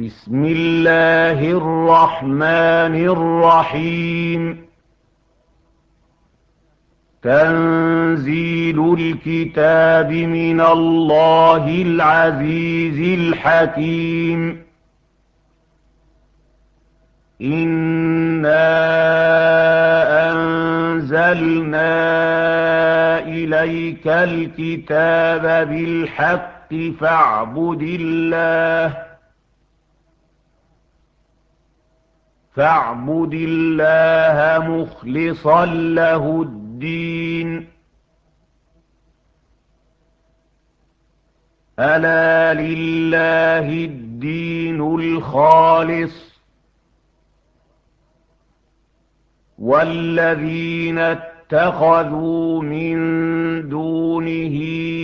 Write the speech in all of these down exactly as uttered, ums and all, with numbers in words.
بسم الله الرحمن الرحيم. تنزيل الكتاب من الله العزيز الحكيم. إنا أنزلنا إليك الكتاب بالحق فاعبد الله فاعبد الله مخلصا له الدين. ألا لله الدين الخالص، والذين اتخذوا من دونه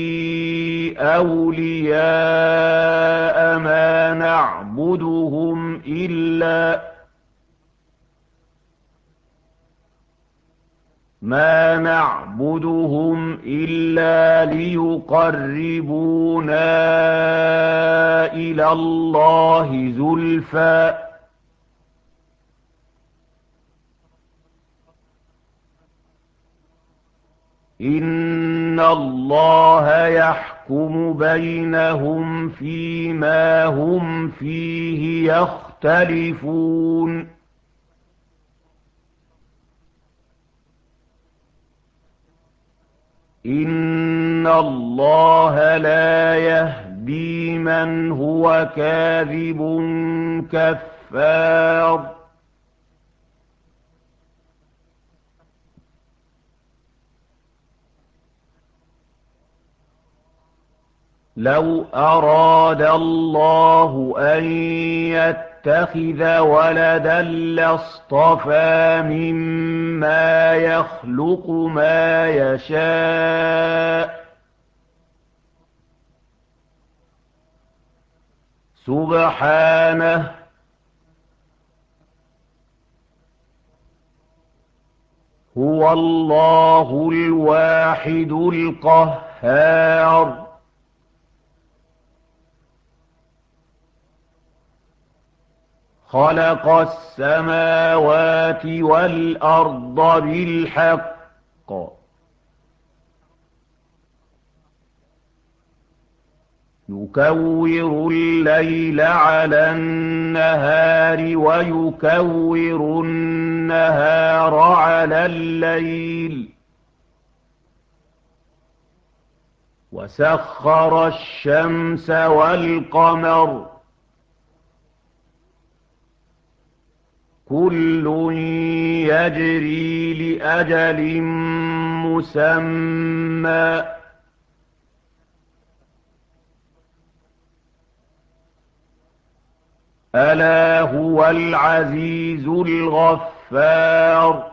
أولياء ما نعبدهم إلا ما نعبدهم إلا ليقربونا إلى الله زلفى إن الله يحكم بينهم فيما هم فيه يختلفون. إن الله لا يهدي من هو كاذب كفار. لو أراد الله أن يتخذ ولدا لاصطفى مما يخلق ما يشاء سبحانه، هو الله الواحد القهار. خلق السماوات والأرض بالحق يكور الليل على النهار ويكور النهار على الليل، وسخر الشمس والقمر كل يجري لأجل مسمى، ألا هو العزيز الغفار.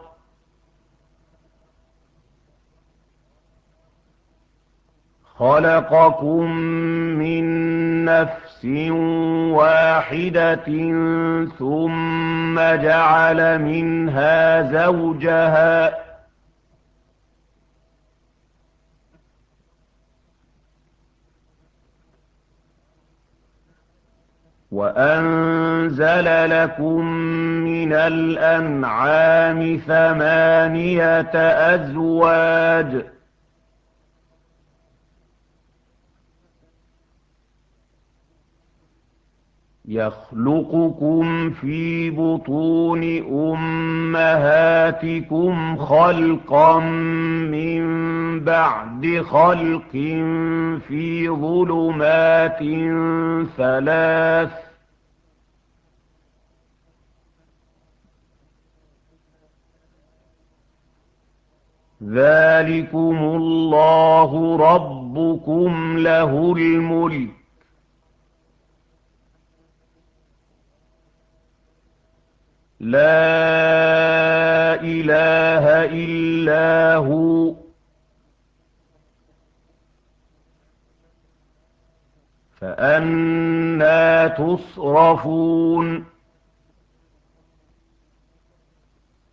خلقكم من نفس واحدة ثم جعل منها زوجها وأنزل لكم من الأنعام ثمانية أزواج يخلقكم في بطون أمهاتكم خلقا من بعد خلق في ظلمات ثلاث ذلكم الله ربكم له الملك لا إله إلا هو فأنى تصرفون.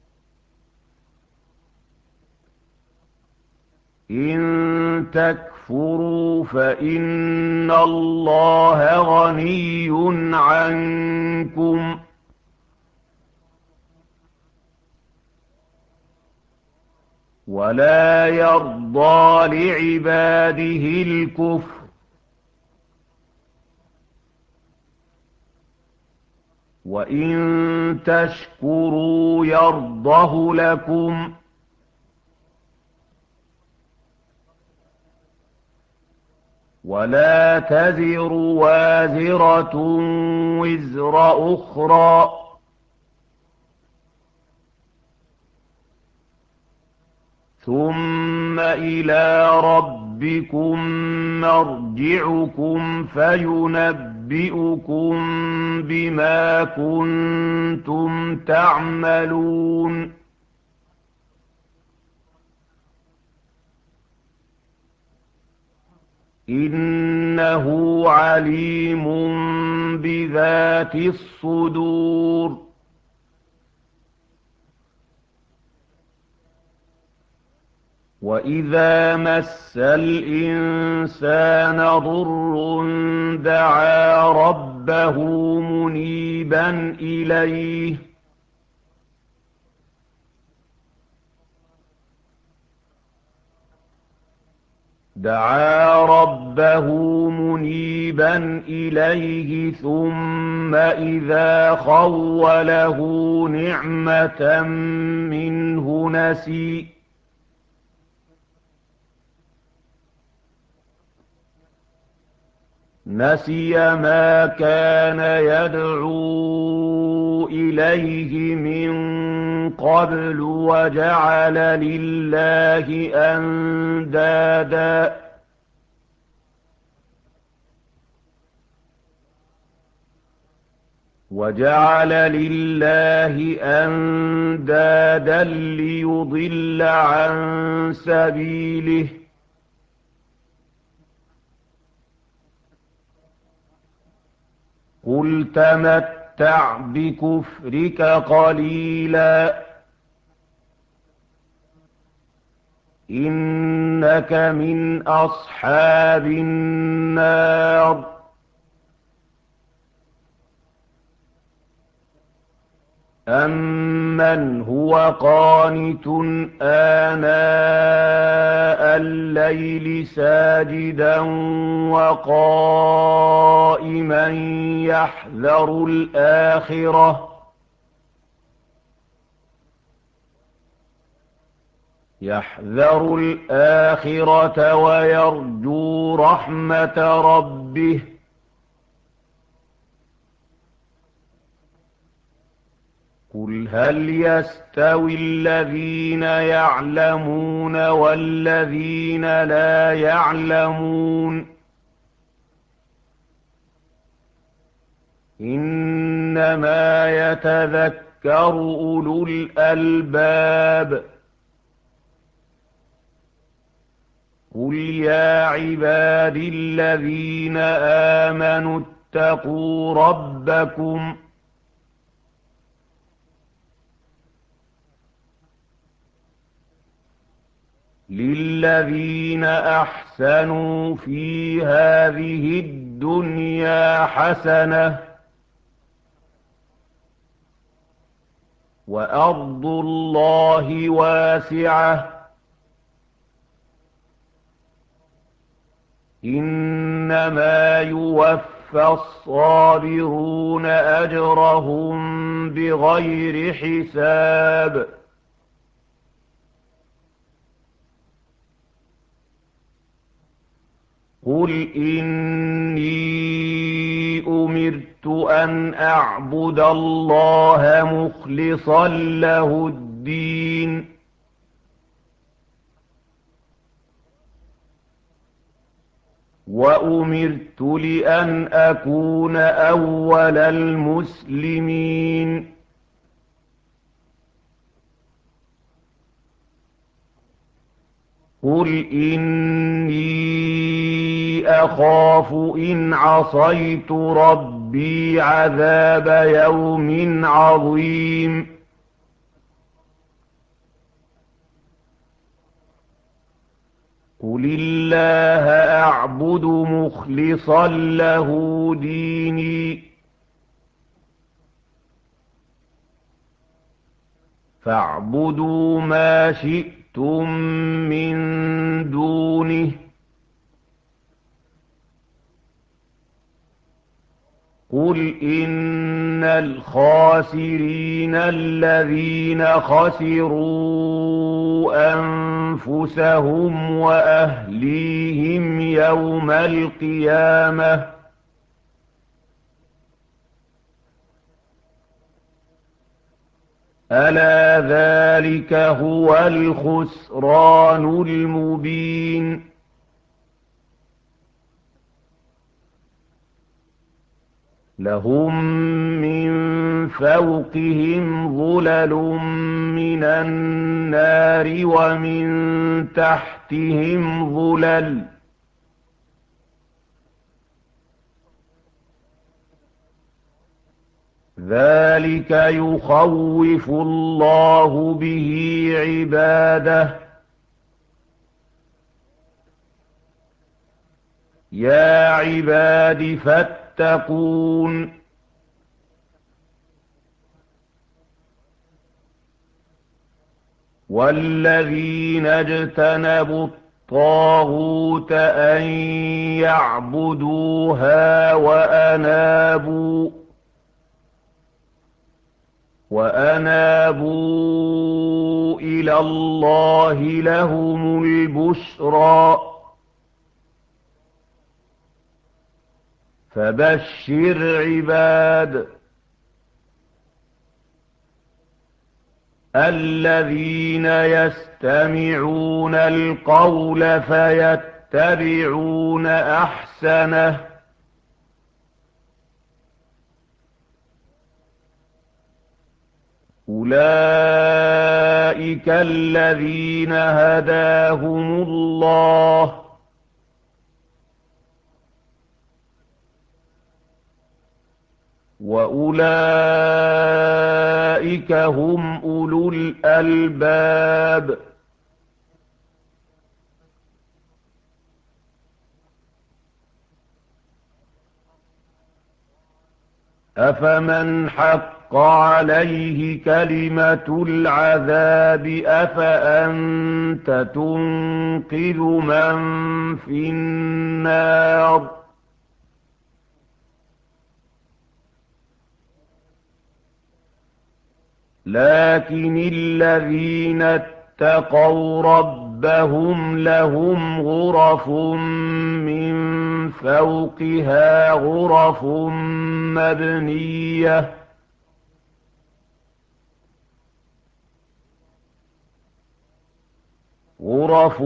إن تكفروا تكفروا فإن الله غني عنكم ولا يرضى لعباده الكفر وإن تشكروا يرضه لكم ولا تزر وازرة وزر أخرى ثم إلى ربكم مرجعكم فينبئكم بما كنتم تعملون إنه عليم بذات الصدور وإذا مس الإنسان ضر دعا ربه منيبا إليه دعا ربه منيبا إليه ثم إذا خوله نعمة منه نسي نسي ما كان يدعو إليه من قبل وجعل لله أندادا وجعل لله أندادا ليضل عن سبيله قل تمتع بكفرك قليلا إنك من أصحاب النار أمن هو قانت آناء الليل ساجدا وقائما يحذر الآخرة يحذر الآخرة ويرجو رحمة ربه قل هل يستوي الذين يعلمون والذين لا يعلمون إنما يتذكر أولو الألباب قل يا عبادي الذين آمنوا اتقوا ربكم للذين أحسنوا في هذه الدنيا حسنة وأرض الله واسعة إنما يوفى الصابرون أجرهم بغير حساب قل إني أمرت أن أعبد الله مخلصا له الدين وأمرت لأن أكون أول المسلمين قل إني أخاف إن عصيت ربي عذاب يوم عظيم قل الله أعبد مخلصا له ديني فاعبدوا ما شئتم من دونه قل إن الخاسرين الذين خسروا أنفسهم وأهليهم يوم القيامة ألا ذلك هو الخسران المبين لهم من فوقهم ظلل من النار ومن تحتهم ظلل ذلك يخوف الله به عباده يا عباد فاتقون والذين اجتنبوا الطاغوت أن يعبدوها وأنابوا وأنابوا إلى الله لهم البشرى فبشر عباد الذين يستمعون القول فيتبعون أحسنه أولئك الذين هداهم الله وأولئك هم أولو الألباب أفمن حق عليه كلمة العذاب أفأنت تنقذ من في النار لكن الذين اتقوا ربهم لهم غرف من فوقها غرف مبنية غرف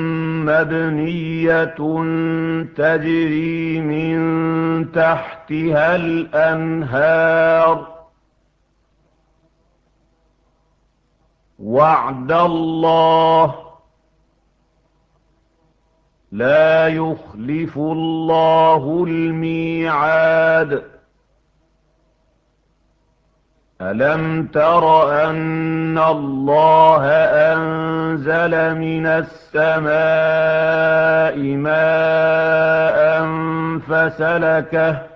مبنية تجري من تحتها الأنهار وعد الله لا يخلف الله الميعاد ألم تر أن الله أنزل من السماء ماء فسلكه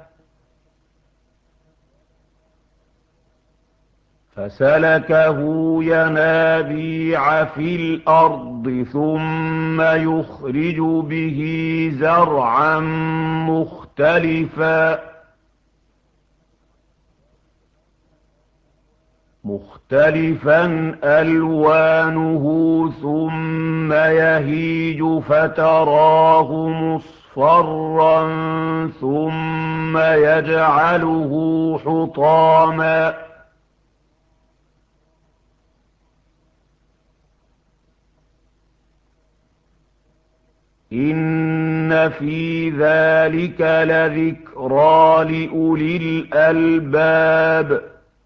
فسلكه ينابيع في الأرض ثم يخرج به زرعا مختلفا مختلفا ألوانه ثم يهيج فتراه مصفرا ثم يجعله حطاما إن في ذلك لذكرى لأولي الألباب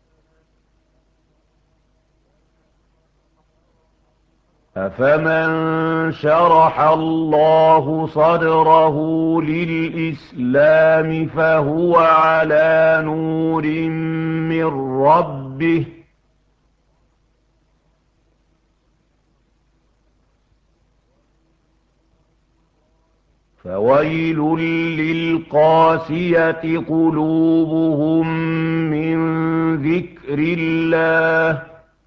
أفمن شرح الله صدره للإسلام فهو على نور من ربه فويل للقاسية قلوبهم من ذكر الله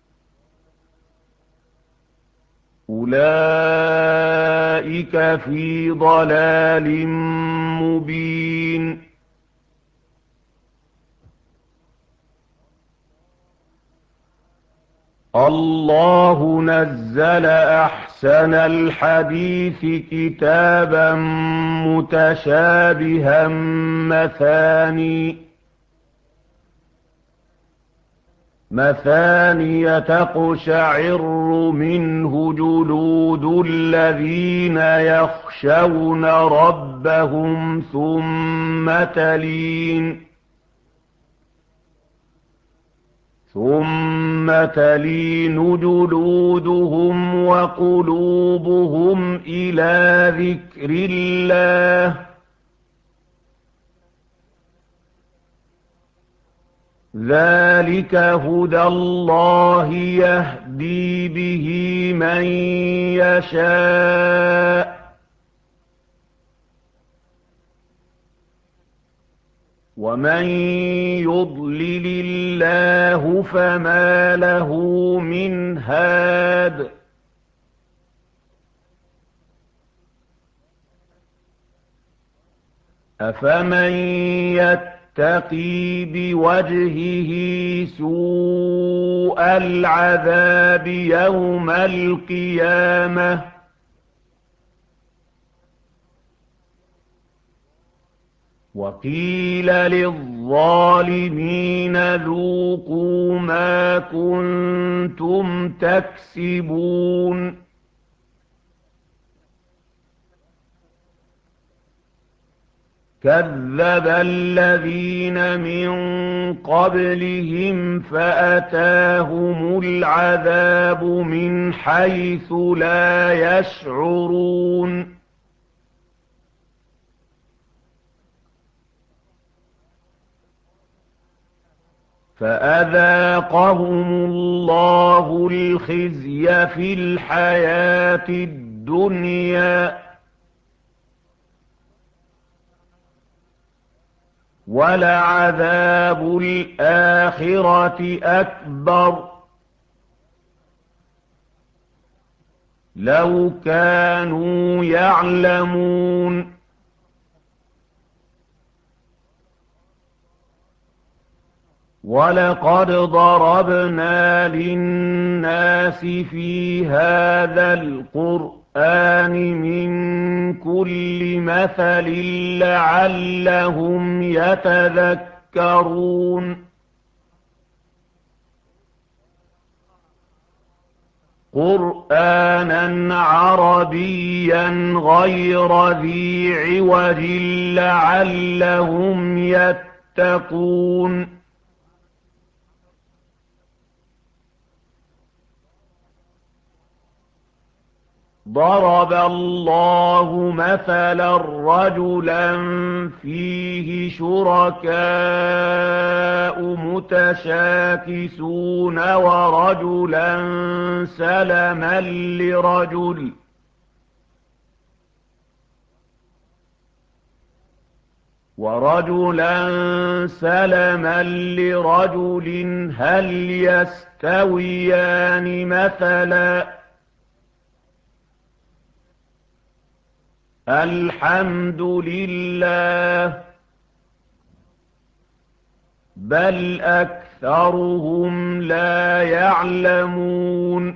أولئك في ضلال مبين الله نزل أحسن الحديث كتابا متشابها مثاني مثانية تقشعر منه جلود الذين يخشون ربهم ثم تلين ثم تلين جلودهم وقلوبهم إلى ذكر الله ذلك هدى الله يهدي به من يشاء ومن يضلل الله فما له من هاد أفمن يتقي بوجهه سوء العذاب يوم القيامة وقيل للظالمين ذوقوا ما كنتم تكسبون كذب الذين من قبلهم فأتاهم العذاب من حيث لا يشعرون فأذاقهم الله الخزي في الحياة الدنيا ولعذاب الآخرة أكبر لو كانوا يعلمون ولقد ضربنا للناس في هذا القرآن من كل مثل لعلهم يتذكرون قرآنا عربيا غير ذي عوج لعلهم يتقون ضرب الله مثلا رجلا فيه شركاء متشاكسون ورجلا سلما لرجل ورجلا سلما لرجل هل يستويان مثلا الحمد لله بل أكثرهم لا يعلمون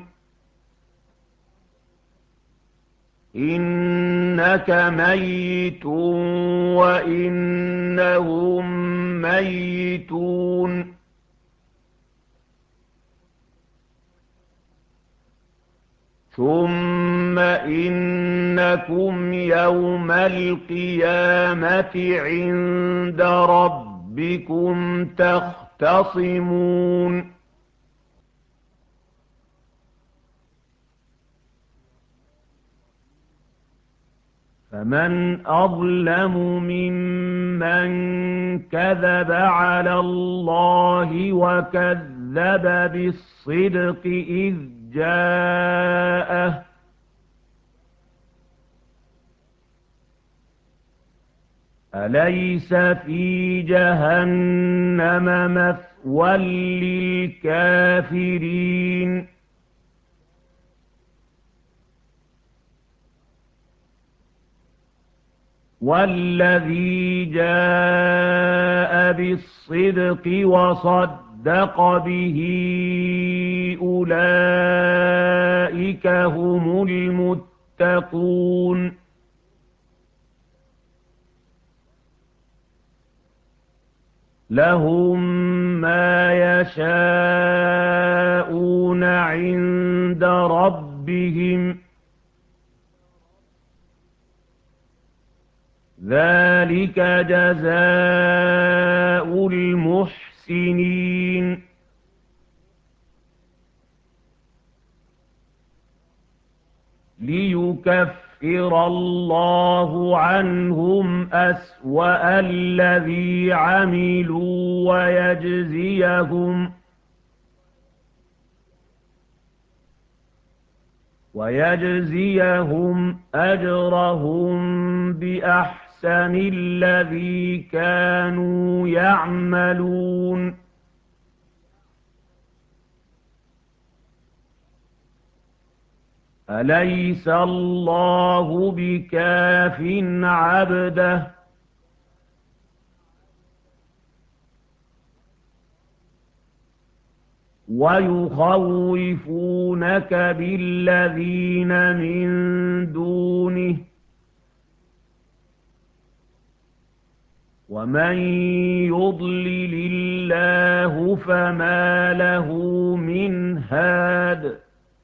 إنك ميت وإنهم ميتون ثم إنكم يوم القيامة عند ربكم تختصمون فمن أظلم ممن كذب على الله وكذب بالصدق إذ جاءه أليس في جهنم مثوى للكافرين والذي جاء بالصدق وصدق به أولئك هم المتقون لهم ما يشاءون عند ربهم ذلك جزاء المحسنين ليكفر الله عنهم أسوأ الذي عملوا ويجزيهم ويجزيهم أجرهم بأحسن الذي كانوا يعملون أليس الله بكاف عبده ويخوفونك بالذين من دونه ومن يضلل الله فما له من هاد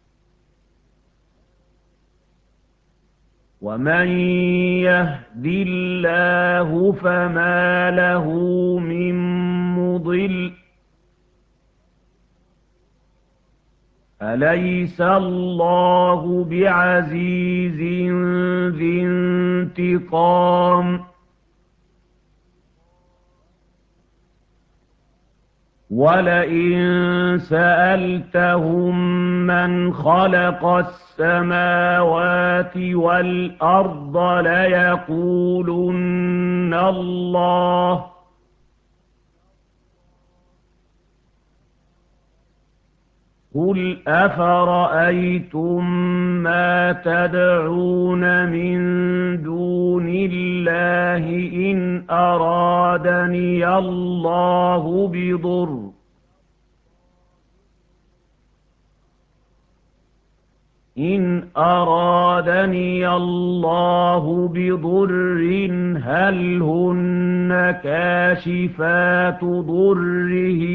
ومن يهد الله فما له من مضل أليس الله بعزيز ذي انتقام ولئن سألتهم من خلق السماوات والأرض ليقولن الله قل أفرأيتم ما تدعون من دون الله إن أرادني الله بضر إن أرادني الله بضر هل هن كاشفات ضره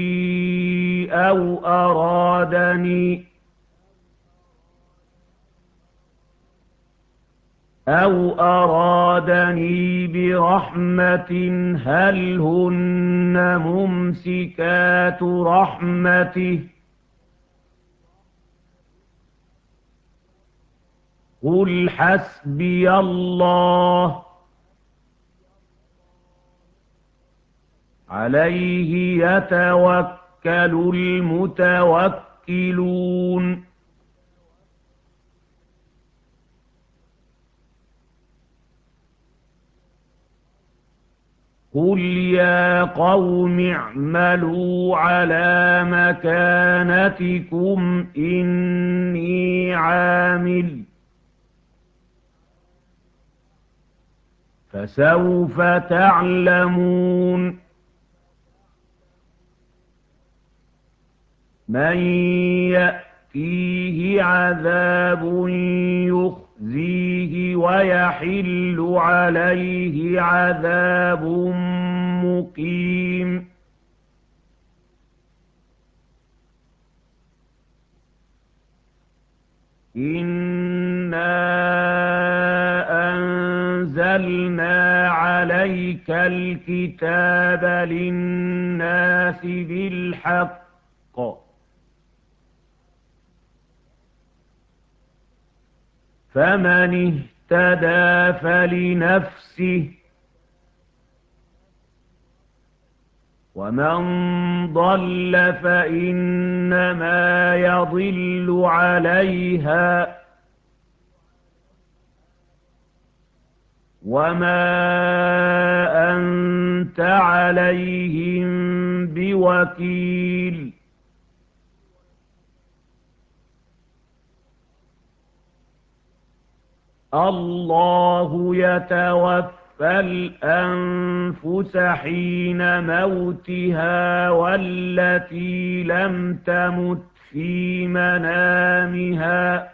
أو أرادني أو أرادني برحمة هل هن ممسكات رحمته قل حسبي الله عليه يتوكل المتوكلون قل يا قوم اعملوا على مكانتكم إني عامل فسوف تعلمون من يأتيه عذاب يخزيه ويحل عليه عذاب مقيم إنا أنزلنا عليك الكتاب للناس بالحق فمن اهتدى فلنفسه ومن ضل فإنما يضل عليها وما أنت عليهم بوكيل الله يتوفى الأنفس حين موتها والتي لم تمت في منامها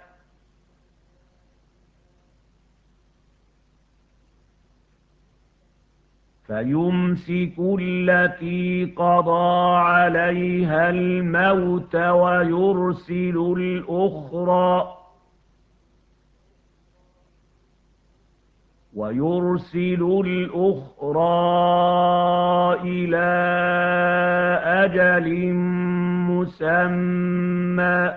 فيمسك التي قضى عليها الموت ويرسل الأخرى ويرسل الأخرى إلى أجل مسمى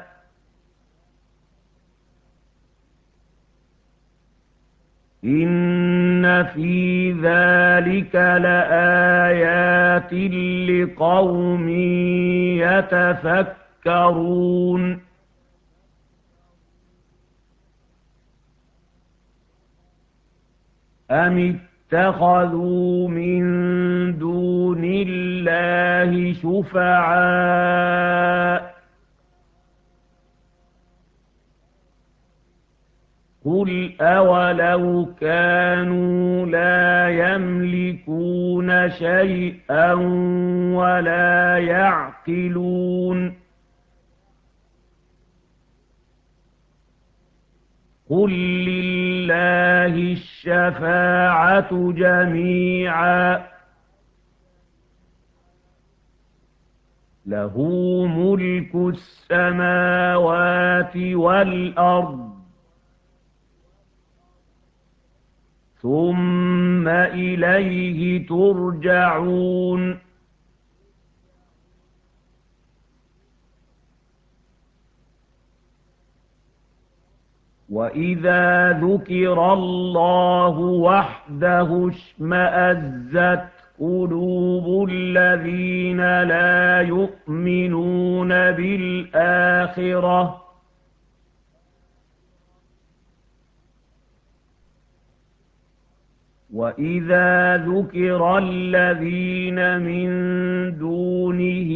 إن في ذلك لآيات لقوم يتفكرون أم اتخذوا من دون الله شفعاء قل أولو كانوا لا يملكون شيئا ولا يعقلون قل لله الشفاعة جميعا له ملك السماوات والأرض ثم إليه ترجعون وإذا ذكر الله وحده اشمأزت قلوب الذين لا يؤمنون بالآخرة وإذا ذكر الذين من دونه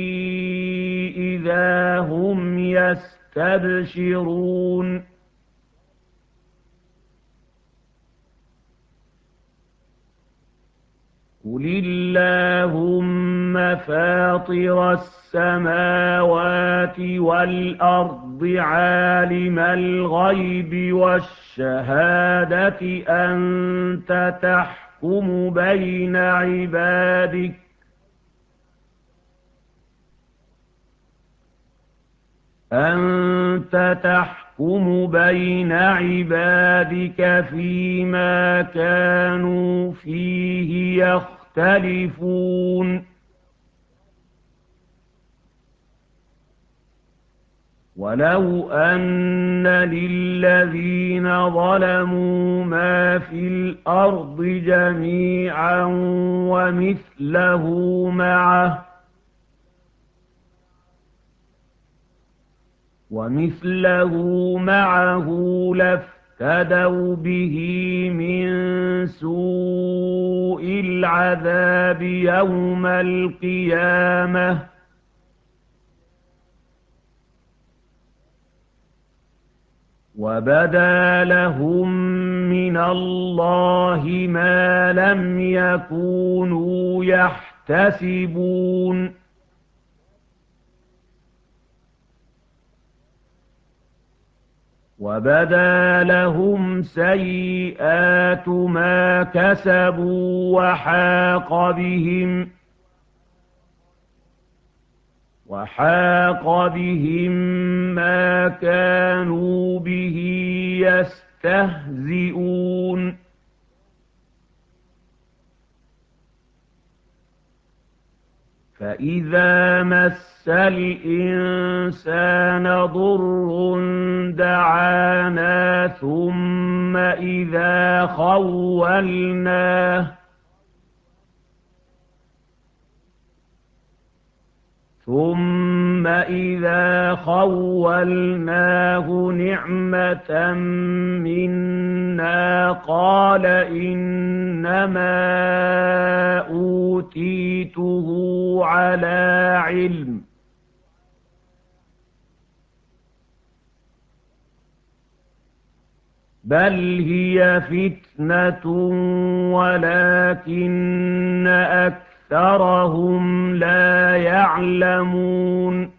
إذا هم يستبشرون قل اللهم فاطر السماوات والأرض عالم الغيب والشهادة أنت تحكم بين عبادك أنت تحكم بين عبادك فيما كانوا فيه يختلفون ولو أن للذين ظلموا ما في الأرض جميعا ومثله معه ومثله معه لافتدوا به من سوء العذاب يوم القيامة وبدا لهم من الله ما لم يكونوا يحتسبون وبدا لهم سيئات ما كسبوا وحاق بهم وحاق بهم ما كانوا به يستهزئون فإذا مس الإنسان ضر دعانا ثم إذا خولناه ثم ثم إذا خولناه نعمة منا قال إنما أوتيته على علم بل هي فتنة ولكن أكثرهم لا يعلمون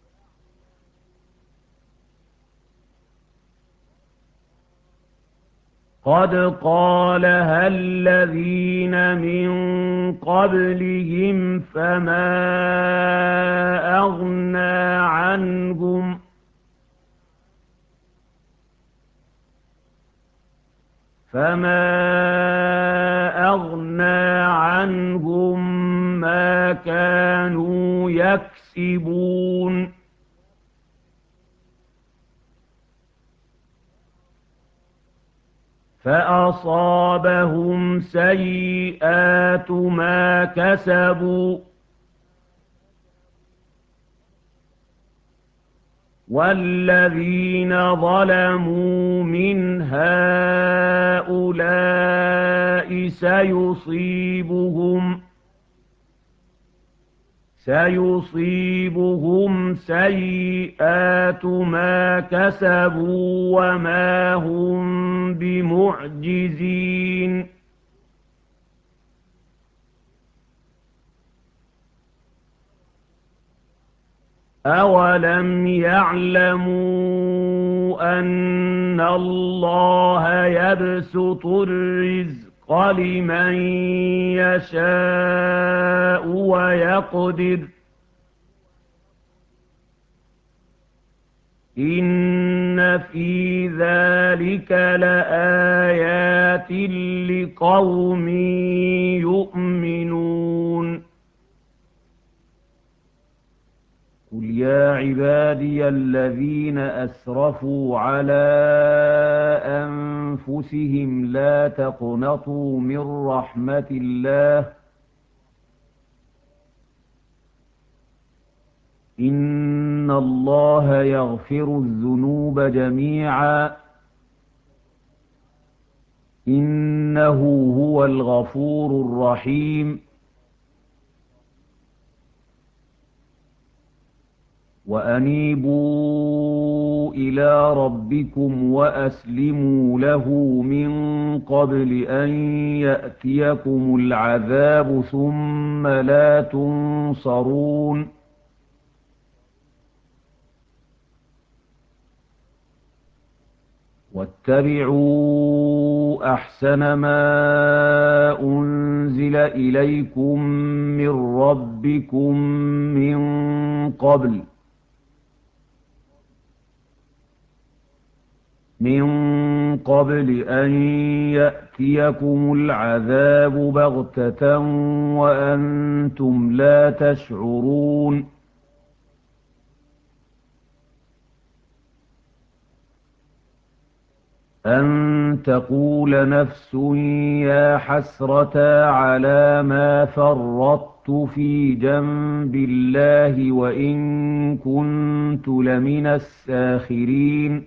قد قالها الذين من قبلهم فما أغنى عنهم فما أغنى عنهم ما كانوا يكسبون فأصابهم سيئات ما كسبوا والذين ظلموا من هؤلاء سيصيبهم سيصيبهم سيئات ما كسبوا وما هم بمعجزين أولم يعلموا أن الله يبسط الرزق لمن يشاء ويقدر إن في ذلك لآيات لقوم يؤمنون قل يا عبادي الذين أسرفوا على أنفسهم لا تقنطوا من رحمة الله إن الله يغفر الذنوب جميعا إنه هو الغفور الرحيم وأنيبوا إلى ربكم وأسلموا له من قبل أن يأتيكم العذاب ثم لا تنصرون واتبعوا أحسن ما أنزل إليكم من ربكم من قبل من قبل أن يأتيكم العذاب بغتة وأنتم لا تشعرون أن تقول نفس يا حسرة على ما فرطت في جنب الله وإن كنت لمن الساخرين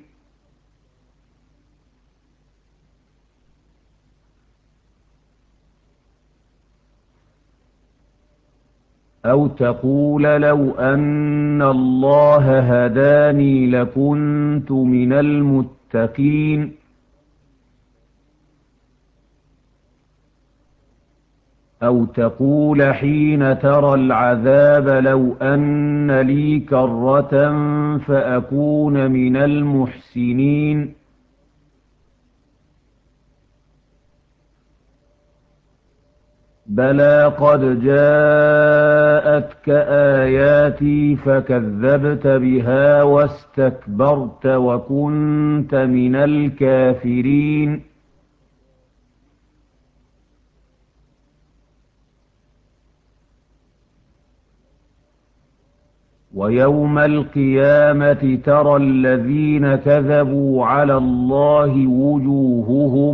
أو تقول لو أن الله هداني لكنت من المتقين أو تقول حين ترى العذاب لو أن لي كرة فأكون من المحسنين بلى قد جاءتك آياتي فكذبت بها واستكبرت وكنت من الكافرين ويوم القيامة ترى الذين كذبوا على الله وجوههم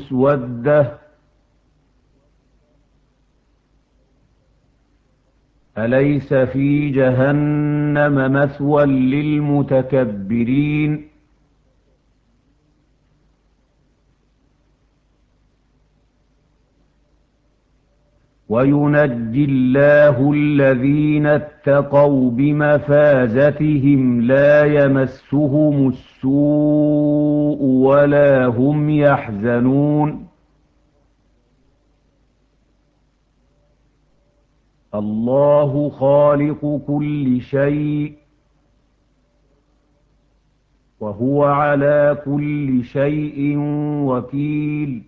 مسودة أليس في جهنم مثوى للمتكبرين وينجي الله الذين اتقوا بمفازتهم لا يمسهم السوء ولا هم يحزنون الله خالق كل شيء وهو على كل شيء وكيل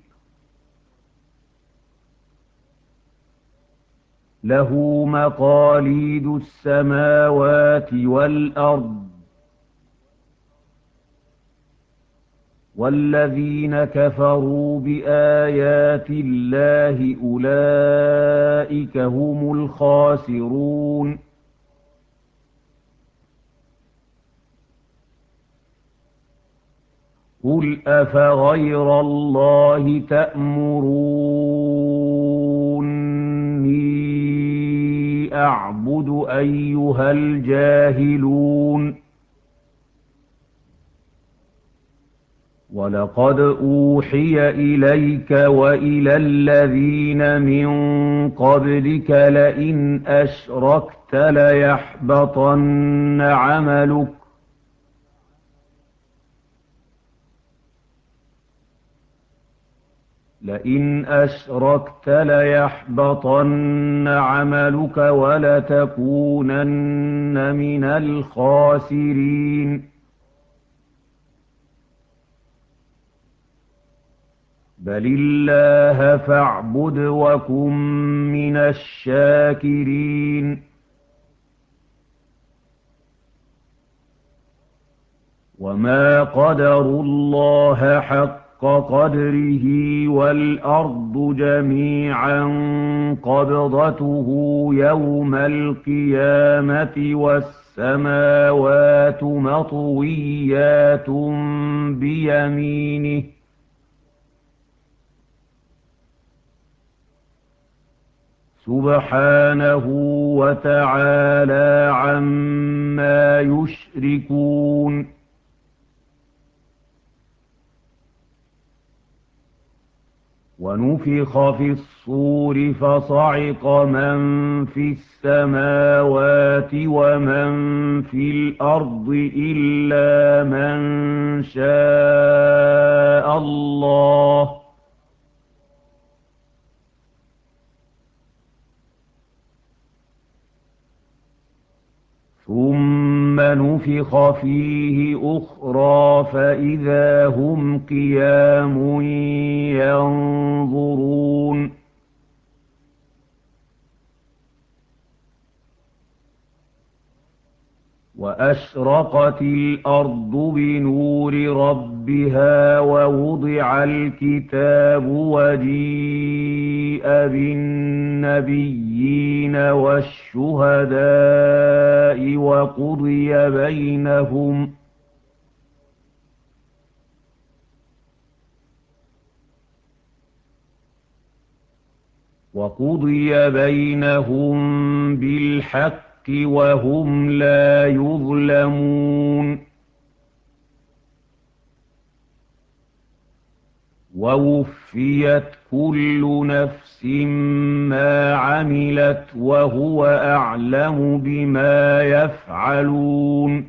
له مقاليد السماوات والأرض والذين كفروا بآيات الله أولئك هم الخاسرون قل أفغير الله تأمروني أعبد أيها الجاهلون ولقد أوحي إليك وإلى الذين من قبلك لئن أشركت ليحبطن عملك لئن أشركت ليحبطن عملك ولتكونن من الخاسرين بل الله فاعبد وكن من الشاكرين وما قدروا الله حق قدره والأرض جميعا قبضته يوم القيامة والسماوات مطويات بيمينه سبحانه وتعالى عما يشركون ونفخ في الصور فصعق من في السماوات ومن في الأرض إلا من شاء الله ثم نفخ فيه أخرى فإذا هم قيام ينظرون وأشرقت الأرض بنور ربها ووضع الكتاب وجيء بالنبيين والشهداء وقضي بينهم وقضي بينهم بالحق وهم لا يظلمون ووفيت كل نفس ما عملت وهو أعلم بما يفعلون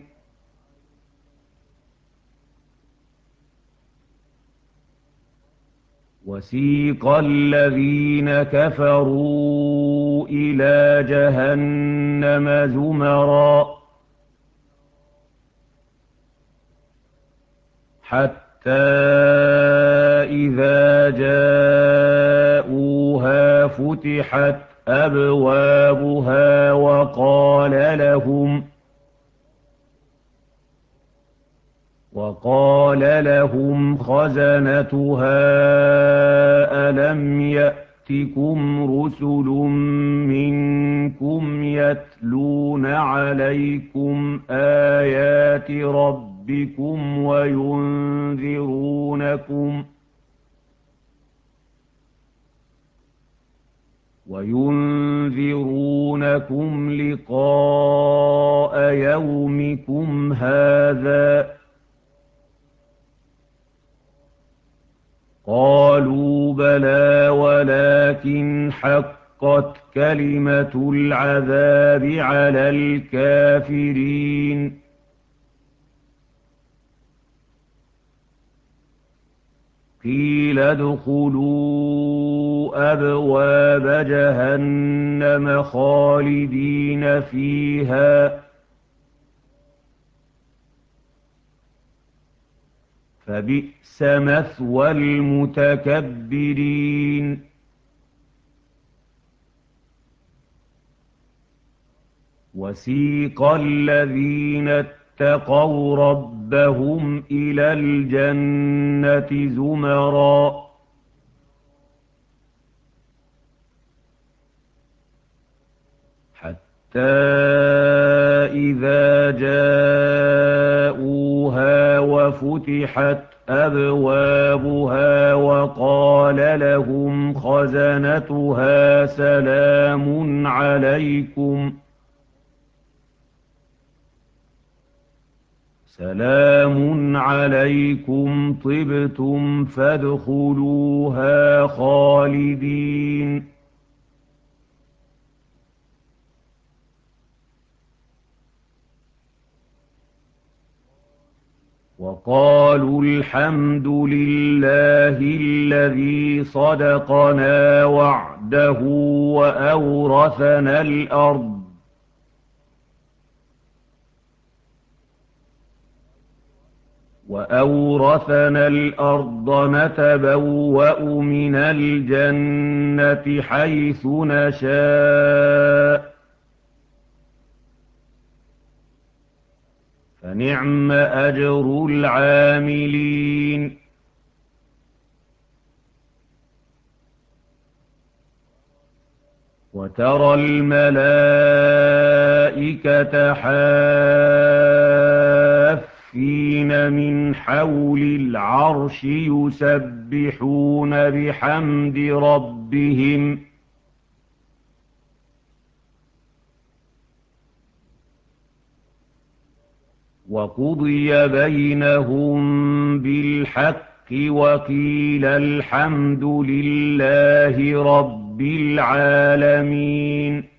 وسيق الذين كفروا إلى جهنم زمرا حتى إذا جاءوها فتحت أبوابها وقال لهم وقال لهم خزنتها ألم يأتكم رسل منكم يتلون عليكم آيات ربكم وينذرونكم وينذرونكم لقاء يومكم هذا. قالوا بلى ولكن حقت كلمة العذاب على الكافرين. قيل ادخلوا أبواب جهنم خالدين فيها فبئس مثوى المتكبرين. وسيق الذين اتقوا ربهم إلى الجنة زمرا حتى إذا جاءوها وفتحت أبوابها وقال لهم خزنتها سلام عليكم سلام عليكم طبتم فادخلوها خالدين. وقالوا الحمد لله الذي صدقنا وعده وأورثنا الأرض وأورثنا الأرض نتبوأ من الجنة حيث نشاء فنعم أجر العاملين. وترى الملائكة حافين من حول العرش يسبحون بحمد ربهم وقضي بينهم بالحق وقيل الحمد لله رب العالمين.